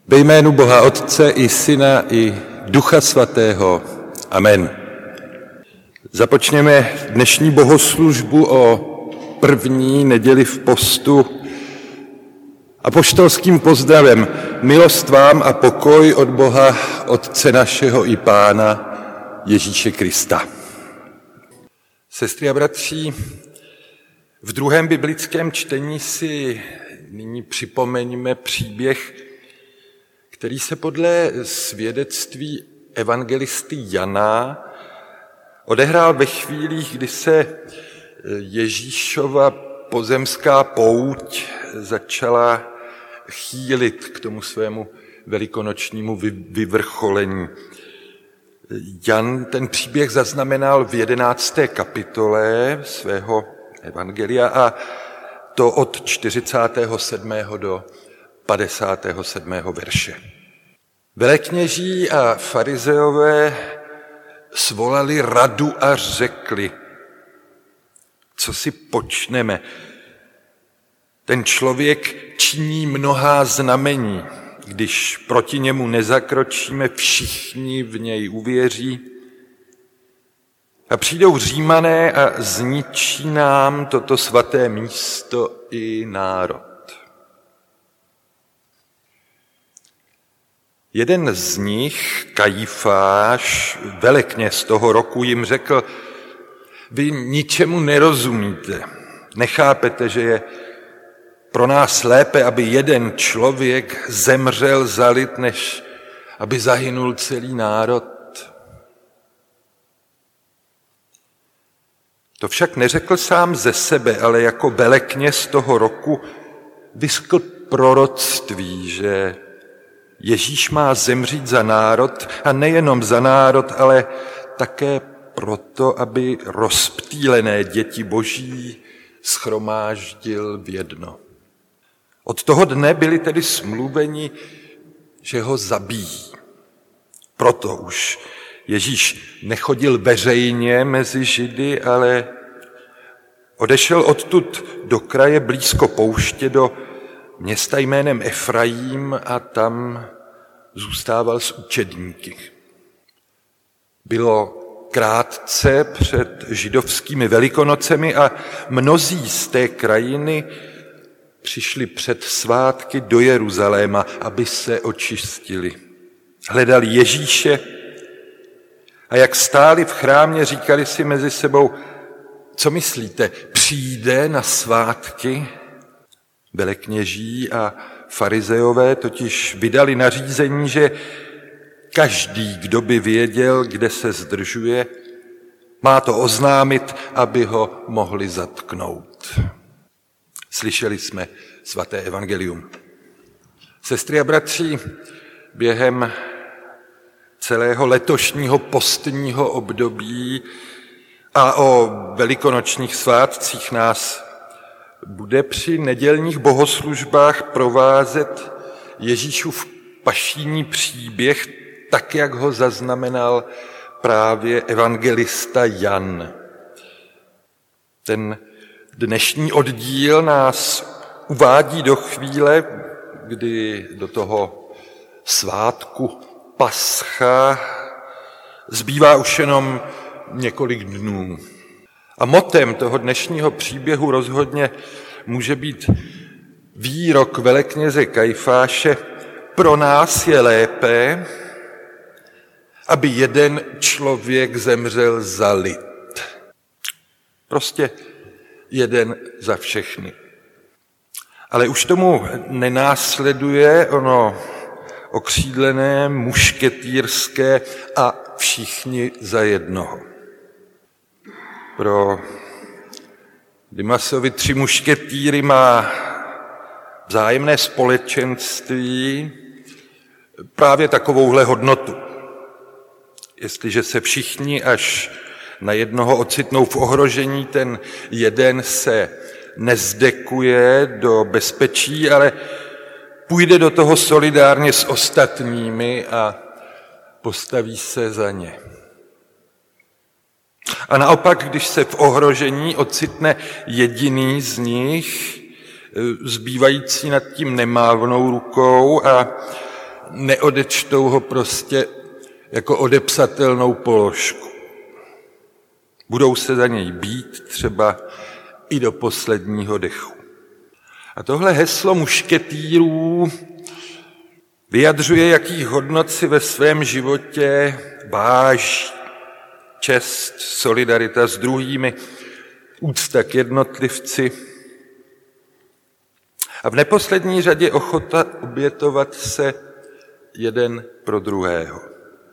Ve jménu Boha Otce i Syna i Ducha Svatého. Amen. Započněme dnešní bohoslužbu o první neděli v postu apoštolským pozdravem. Milost vám a pokoj od Boha Otce našeho i Pána Ježíše Krista. Sestry a bratři, v druhém biblickém čtení si nyní připomeňme příběh, který se podle svědectví evangelisty Jana odehrál ve chvílích, kdy se Ježíšova pozemská pouť začala chýlit k tomu svému velikonočnímu vyvrcholení. Jan ten příběh zaznamenal v 11. kapitole svého evangelia a to od 47. do 57. verše. Velekněží a farizeové svolali radu a řekli, co si počneme. Ten člověk činí mnohá znamení, když proti němu nezakročíme, všichni v něj uvěří. A přijdou Římané a zničí nám toto svaté místo i národ. Jeden z nich, Kajifáš, velekněz toho roku, jim řekl, vy ničemu nerozumíte, nechápete, že je pro nás lépe, aby jeden člověk zemřel za lid, než aby zahynul celý národ. To však neřekl sám ze sebe, ale jako velekněz toho roku vyskl proroctví, že Ježíš má zemřít za národ a nejenom za národ, ale také proto, aby rozptýlené děti boží shromáždil v jedno. Od toho dne byli tedy smluveni, že ho zabijí. Proto už Ježíš nechodil veřejně mezi Židy, ale odešel odtud do kraje blízko pouště, do města jménem Efraím a tam zůstával s učedníky. Bylo krátce před židovskými velikonocemi a mnozí z té krajiny přišli před svátky do Jeruzaléma, aby se očistili. Hledali Ježíše a jak stáli v chrámě, říkali si mezi sebou, co myslíte, přijde na svátky? Velekněží a farizeové totiž vydali nařízení, že každý, kdo by věděl, kde se zdržuje, má to oznámit, aby ho mohli zatknout. Slyšeli jsme svaté evangelium. Sestry a bratři, během celého letošního postního období a o velikonočních svátcích nás bude při nedělních bohoslužbách provázet Ježíšův pašijní příběh, tak, jak ho zaznamenal právě evangelista Jan. Ten dnešní oddíl nás uvádí do chvíle, kdy do toho svátku Pascha zbývá už jenom několik dnů. A motem toho dnešního příběhu rozhodně může být výrok velekněze Kajifáše, pro nás je lépe, aby jeden člověk zemřel za lid. Prostě jeden za všechny. Ale už tomu nenásleduje ono okřídlené, mušketýrské a všichni za jednoho. Pro Dimasovi 3 mušketýry má vzájemné společenství právě takovouhle hodnotu. Jestliže se všichni až na jednoho ocitnou v ohrožení, ten jeden se nezdekuje do bezpečí, ale půjde do toho solidárně s ostatními a postaví se za ně. A naopak, když se v ohrožení ocitne jediný z nich, zbývající nad tím nemávnou rukou a neodečtou ho prostě jako odepsatelnou položku. Budou se za něj bít třeba i do posledního dechu. A tohle heslo mušketýrů vyjadřuje, jakých hodnot si ve svém životě váží. Čest, solidarita s druhými, úcta k jednotlivci a v neposlední řadě ochota obětovat se jeden pro druhého.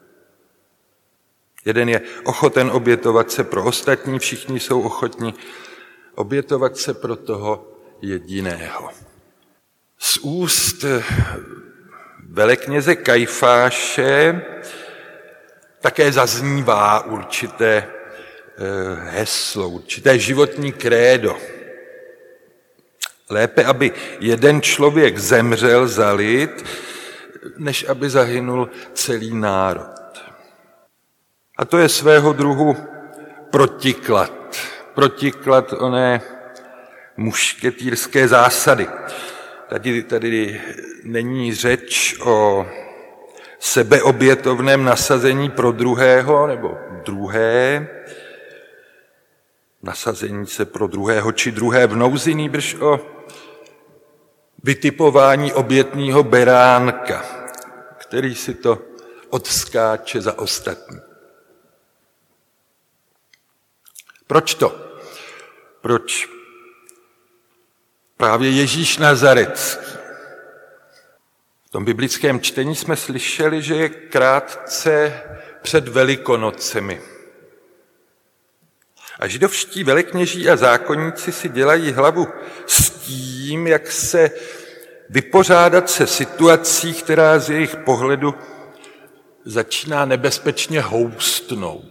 Jeden je ochoten obětovat se pro ostatní, všichni jsou ochotní obětovat se pro toho jediného. Z úst velekněze Kajfáše také zaznívá určité heslo, určité životní krédo. Lépe, aby jeden člověk zemřel za lid, než aby zahynul celý národ. A to je svého druhu protiklad. Protiklad oné mušketýrské zásady. Tady není řeč o sebeobětovném nasazení pro druhého nebo druhé, nasazení se pro druhého či druhé v nouzi, nýbrž o vytipování obětního beránka, který si to odskáče za ostatní. Proč to? Proč právě Ježíš Nazaretský? V tom biblickém čtení jsme slyšeli, že je krátce před Velikonocemi. A židovští velekněží a zákonníci si dělají hlavu s tím, jak se vypořádat se situací, která z jejich pohledu začíná nebezpečně houstnout.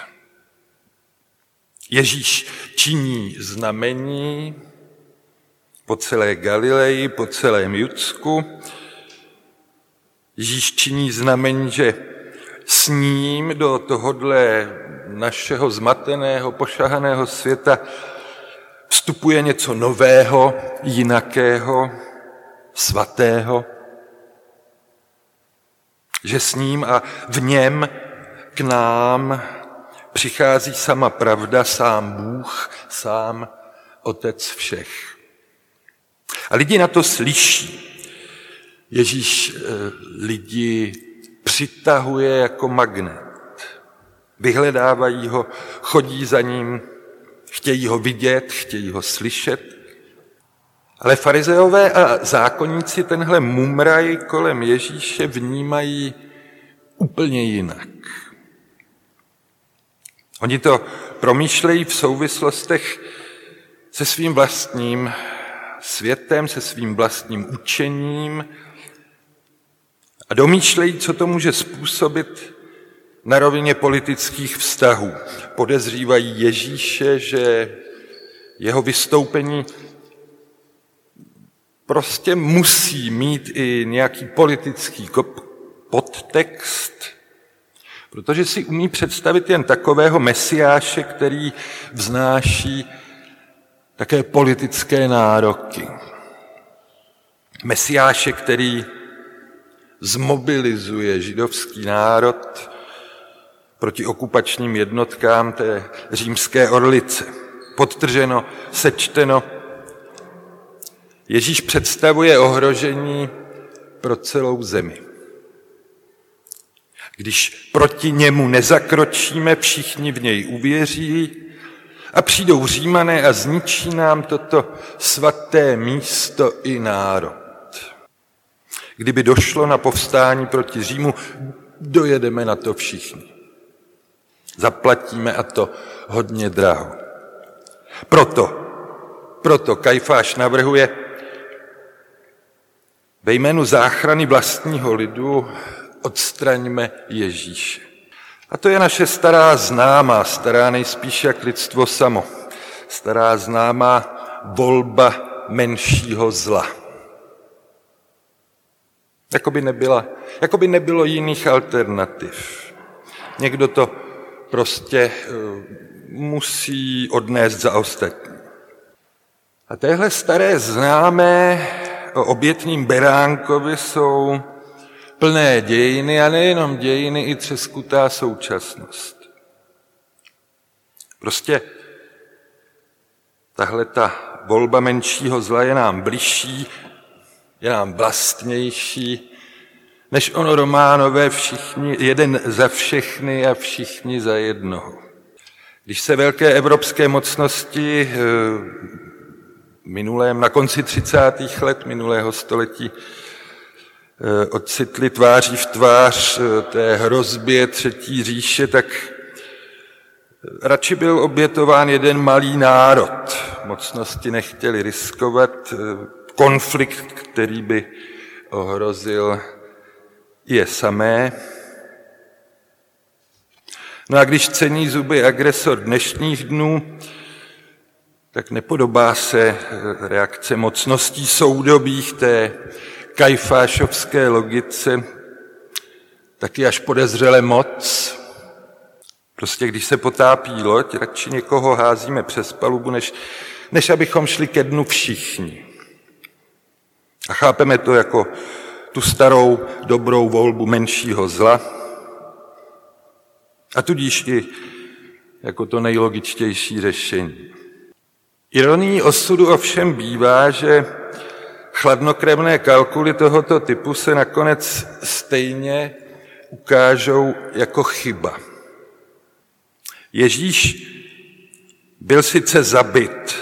Ježíš činí znamení po celé Galileji, po celém Judsku. Ježíš činí znamení, že s ním do tohodle našeho zmateného, pošahaného světa vstupuje něco nového, jinakého, svatého. Že s ním a v něm k nám přichází sama pravda, sám Bůh, sám Otec všech. A lidi na to slyší. Ježíš lidi přitahuje jako magnet. Vyhledávají ho, chodí za ním, chtějí ho vidět, chtějí ho slyšet. Ale farizeové a zákonníci tenhle mumraj kolem Ježíše vnímají úplně jinak. Oni to promýšlejí v souvislostech se svým vlastním světem, se svým vlastním učením a domýšlejí, co to může způsobit na rovině politických vztahů. Podezřívají Ježíše, že jeho vystoupení prostě musí mít i nějaký politický podtext, protože si umí představit jen takového mesiáše, který vznáší také politické nároky. Mesiáše, který zmobilizuje židovský národ proti okupačním jednotkám té římské orlice. Podtrženo, sečteno, Ježíš představuje ohrožení pro celou zemi. Když proti němu nezakročíme, všichni v něj uvěří a přijdou Římané a zničí nám toto svaté místo i národ. Kdyby došlo na povstání proti Římu, dojedeme na to všichni. Zaplatíme a to hodně draho. Proto Kajfáš navrhuje ve jménu záchrany vlastního lidu odstraňme Ježíše. A to je naše stará známá, stará nejspíš jak lidstvo samo, stará známá volba menšího zla. Jako by nebylo jiných alternativ. Někdo to prostě musí odnést za ostatní. A téhle staré známé o obětním beránkovi jsou plné dějiny a nejenom dějiny, i třeskutá současnost. Prostě tahle ta volba menšího zla je nám bližší, je nám vlastnější, než ono Románové všichni, jeden za všechny a všichni za jednoho. Když se velké evropské mocnosti na konci 30. let minulého století ocitli tváří v tvář té hrozbě Třetí říše, tak radši byl obětován jeden malý národ. Mocnosti nechtěli riskovat konflikt, který by ohrozil je samé. No a když cení zuby agresor dnešních dnů, tak nepodobá se reakce mocností soudobých té kajfášovské logice, taky až podezřele moc. Prostě když se potápí loď, radši někoho házíme přes palubu, než abychom šli ke dnu všichni. A chápeme to jako tu starou dobrou volbu menšího zla a tudíž i jako to nejlogičtější řešení. Ironií osudu ovšem bývá, že chladnokrevné kalkuly tohoto typu se nakonec stejně ukážou jako chyba. Ježíš byl sice zabit,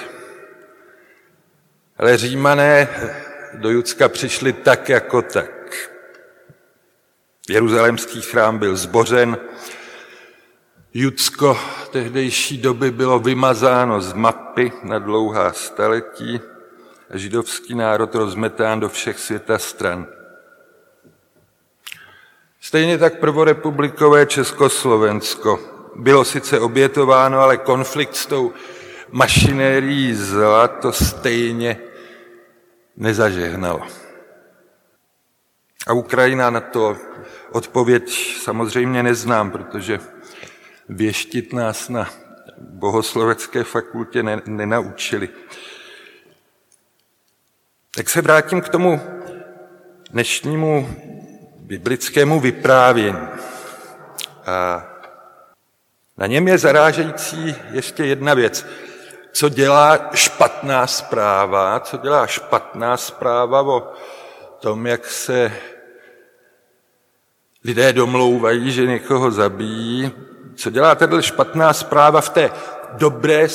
ale Římané do Judska přišli tak jako tak. Jeruzalémský chrám byl zbořen, Judsko tehdejší doby bylo vymazáno z mapy na dlouhá staletí a židovský národ rozmetán do všech světa stran. Stejně tak prvorepublikové Československo bylo sice obětováno, ale konflikt s tou mašinérií zla to stejně nezažehnalo. A Ukrajina na to odpověď samozřejmě neznám, protože věštit nás na bohoslovecké fakultě nenaučili. Tak se vrátím k tomu dnešnímu biblickému vyprávění. A na něm je zarážející ještě jedna věc. Co dělá špatná zpráva o tom, jak se lidé domlouvají, že někoho zabijí. Co dělá tato špatná zpráva v té dobré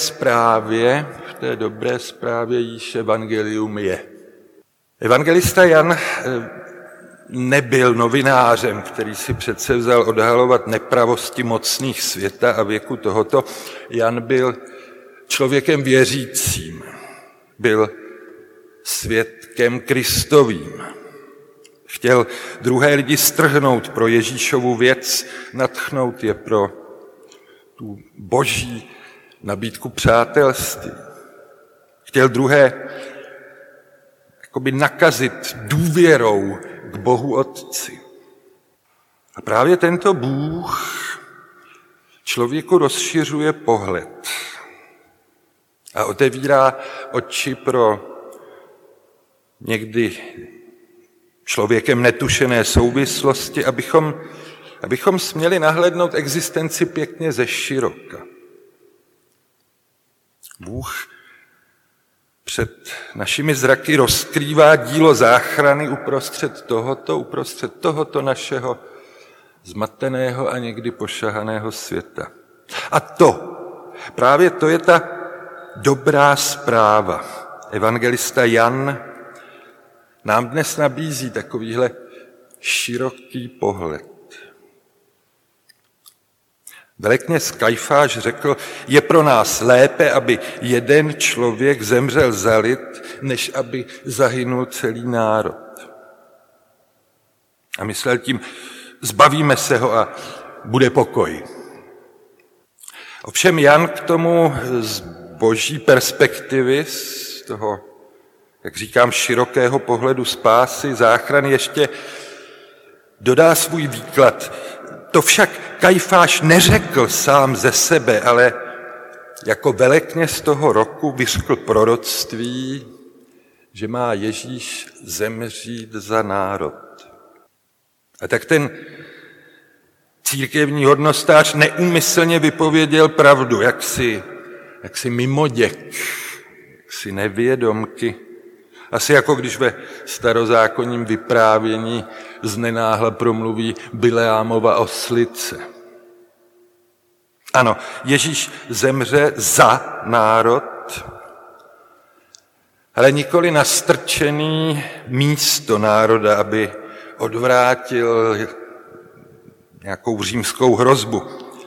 zprávě, jíž evangelium je. Evangelista Jan nebyl novinářem, který si přece vzal odhalovat nepravosti mocných světa a věku tohoto. Jan byl člověkem věřícím, byl svědkem Kristovým. Chtěl druhé lidi strhnout pro Ježíšovu věc, nadchnout je pro tu boží nabídku přátelství. Chtěl druhé jakoby nakazit důvěrou k Bohu Otci. A právě tento Bůh člověku rozšiřuje pohled a otevírá oči pro někdy člověkem netušené souvislosti, abychom směli nahlédnout existenci pěkně ze široka. Bůh před našimi zraky rozkrývá dílo záchrany uprostřed tohoto našeho zmateného a někdy pošahaného světa. A právě to je ta dobrá zpráva. Evangelista Jan nám dnes nabízí takovýhle široký pohled. Velekněz Kajfáš řekl, je pro nás lépe, aby jeden člověk zemřel za lid, než aby zahynul celý národ. A myslel tím, zbavíme se ho a bude pokoj. Ovšem Jan k tomu z boží perspektivy, z toho, jak říkám, širokého pohledu spásy, záchrany ještě dodá svůj výklad. To však Kajfáš neřekl sám ze sebe, ale jako velekněz toho roku vyřkl proroctví, že má Ježíš zemřít za národ. A tak ten církevní hodnostář neúmyslně vypověděl pravdu, jaksi mimoděk, jaksi nevědomky. Asi jako když ve starozákonním vyprávění znenáhla promluví Bileámova oslice. Ano, Ježíš zemře za národ, ale nikoli nastrčený místo národa, aby odvrátil nějakou římskou hrozbu.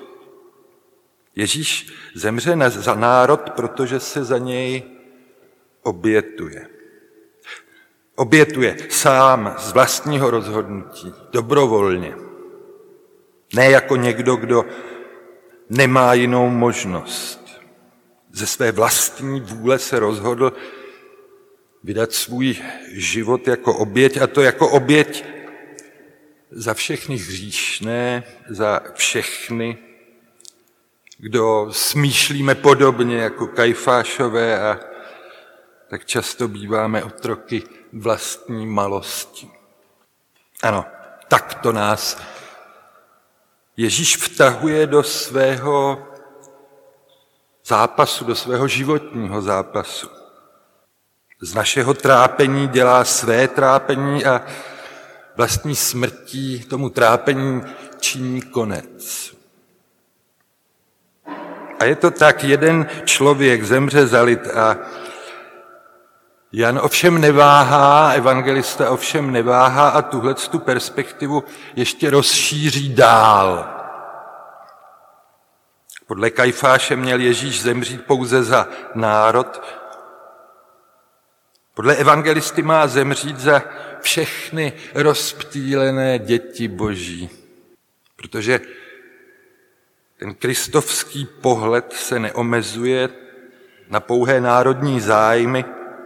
Ježíš zemře za národ, protože se za něj obětuje. Obětuje sám z vlastního rozhodnutí, dobrovolně. Ne jako někdo, kdo nemá jinou možnost. Ze své vlastní vůle se rozhodl vydat svůj život jako oběť, a to jako oběť za všechny hříšné, za všechny, kdo smýšlíme podobně jako Kajfášové a tak často býváme otroky vlastní malosti. Ano, takto nás Ježíš vtahuje do svého zápasu, do svého životního zápasu. Z našeho trápení dělá své trápení a vlastní smrtí tomu trápení činí konec. A je to tak, jeden člověk zemře za lid a Jan ovšem neváhá, evangelista ovšem neváhá a tuhletu perspektivu ještě rozšíří dál. Podle Kajfáše měl Ježíš zemřít pouze za národ. Podle evangelisty má zemřít za všechny rozptýlené děti Boží. Protože ten kristovský pohled se neomezuje na pouhé národní zájmy,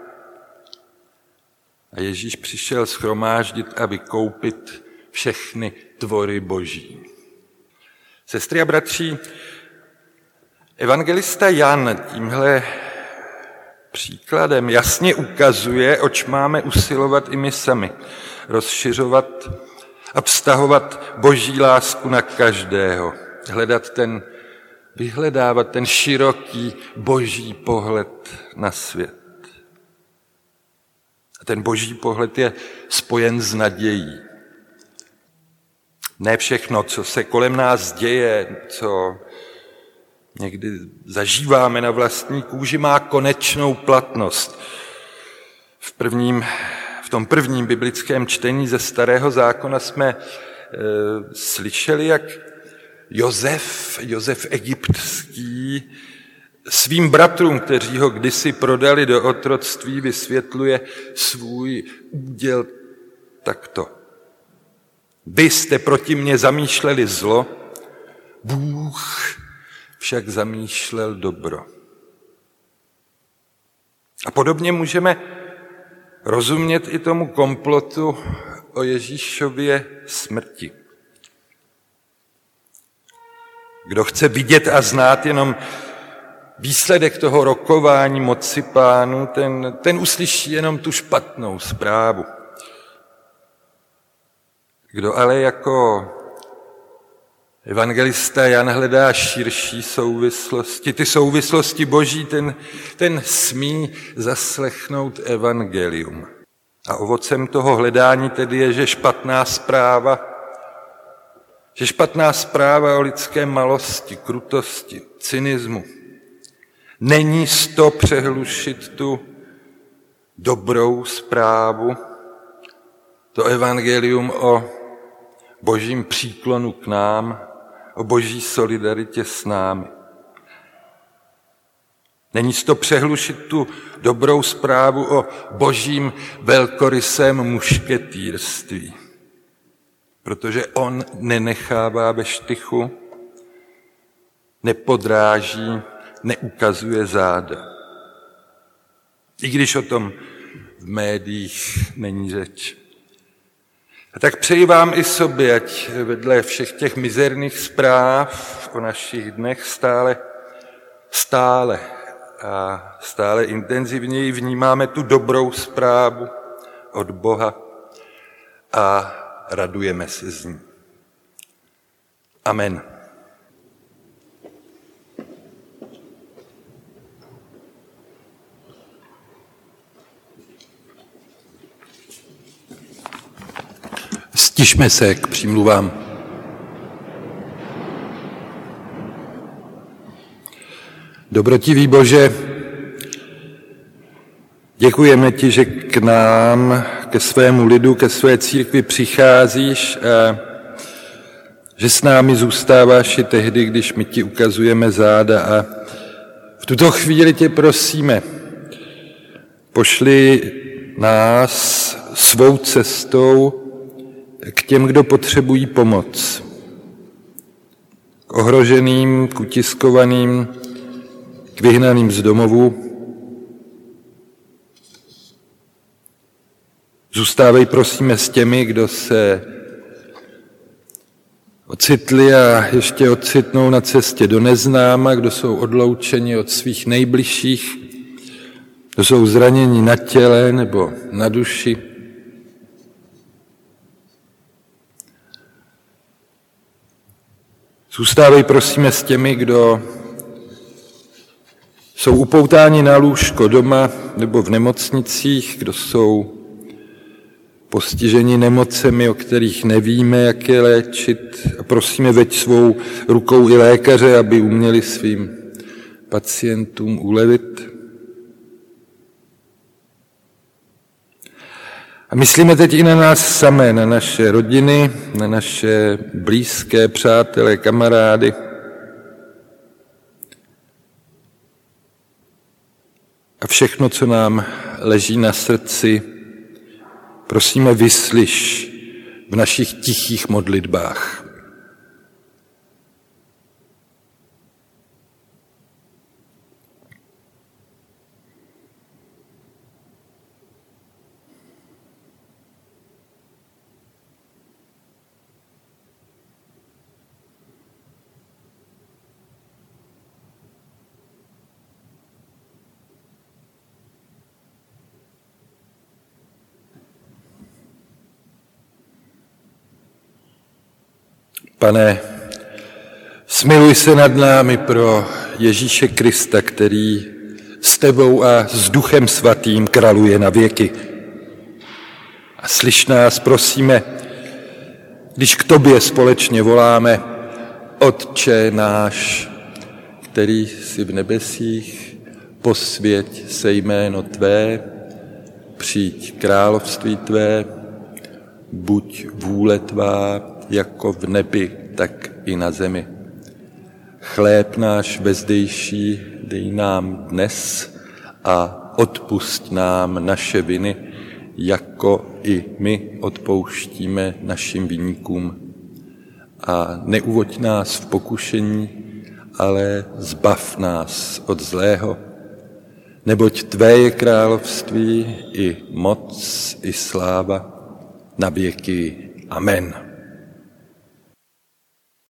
a Ježíš přišel shromáždit a vykoupit všechny tvory Boží. Sestry a bratři, evangelista Jan tímhle příkladem jasně ukazuje, oč máme usilovat i my sami. Rozšiřovat a vztahovat Boží lásku na každého. Vyhledávat ten široký Boží pohled na svět. A ten Boží pohled je spojen s nadějí. Ne všechno, co se kolem nás děje, co někdy zažíváme na vlastní kůži, má konečnou platnost. V tom prvním biblickém čtení ze Starého zákona jsme slyšeli, jak Josef egyptský svým bratrům, kteří ho kdysi prodali do otroctví, vysvětluje svůj úděl takto. Vy jste proti mně zamýšleli zlo, Bůh však zamýšlel dobro. A podobně můžeme rozumět i tomu komplotu o Ježíšově smrti. Kdo chce vidět a znát jenom výsledek toho rokování moci Pánu, ten uslyší jenom tu špatnou zprávu. Kdo ale jako evangelista Jan hledá širší souvislosti, ty souvislosti Boží, ten smí zaslechnout evangelium. A ovocem toho hledání tedy je, že špatná zpráva o lidské malosti, krutosti, cynismu, není z toho přehlušit tu dobrou zprávu, to evangelium o Božím příklonu k nám, o Boží solidaritě s námi. Není z toho přehlušit tu dobrou zprávu o Božím velkorysém mušketýrství, protože on nenechává ve štychu, nepodráží, neukazuje záda. I když o tom v médiích není řeč. A tak přeji vám i sobě, ať vedle všech těch mizerných zpráv o našich dnech stále intenzivněji vnímáme tu dobrou zprávu od Boha a radujeme se z ní. Amen. Stišme se k přímluvám. Dobrotivý Bože, děkujeme ti, že k nám, ke svému lidu, ke své církvi přicházíš a že s námi zůstáváš i tehdy, když my ti ukazujeme záda. A v tuto chvíli tě prosíme, pošli nás svou cestou k těm, kdo potřebují pomoc. K ohroženým, k utiskovaným, k vyhnaným z domovů. Zůstávej, prosíme, s těmi, kdo se ocitli a ještě ocitnou na cestě do neznáma, kdo jsou odloučeni od svých nejbližších, kdo jsou zraněni na těle nebo na duši. Zůstávej, prosíme, s těmi, kdo jsou upoutáni na lůžko doma nebo v nemocnicích, kdo jsou postiženi nemocemi, o kterých nevíme, jak je léčit. A prosíme, veď svou rukou i lékaře, aby uměli svým pacientům ulevit. A myslíme teď i na nás samé, na naše rodiny, na naše blízké přátelé, kamarády. A všechno, co nám leží na srdci, prosíme, vyslyš v našich tichých modlitbách. Pane, smiluj se nad námi pro Ježíše Krista, který s tebou a s Duchem Svatým králuje na věky. A slyš nás, prosíme, když k tobě společně voláme: Otče náš, který jsi v nebesích, posvěť se jméno tvé, přijď království tvé, buď vůle tvá, jako v nebi, tak i na zemi. Chléb náš vezdejší dej nám dnes a odpusť nám naše viny, jako i my odpouštíme našim viníkům. A neuvoď nás v pokušení, ale zbav nás od zlého. Neboť tvé je království i moc, i sláva na věky. Amen.